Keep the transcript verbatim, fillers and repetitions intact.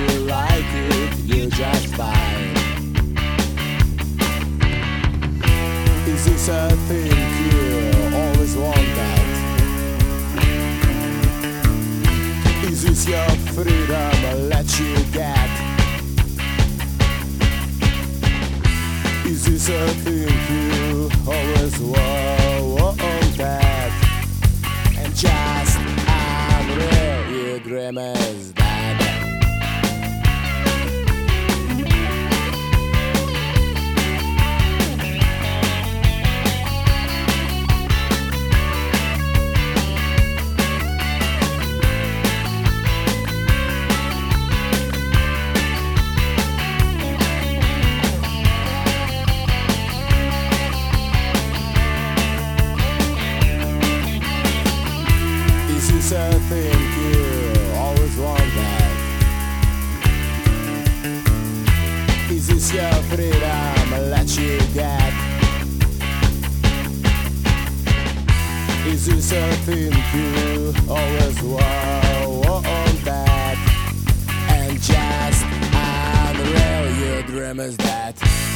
you like it, you just fine. Is this a thing you always wanted? Is this your freedom I let you get? Is this a thing you always wanted? And just unreal, your dream is dead. Is this a thing you always wanted? Is this your freedom I let you get? Is this a thing you always wanted? And just unreal, your dream is dead.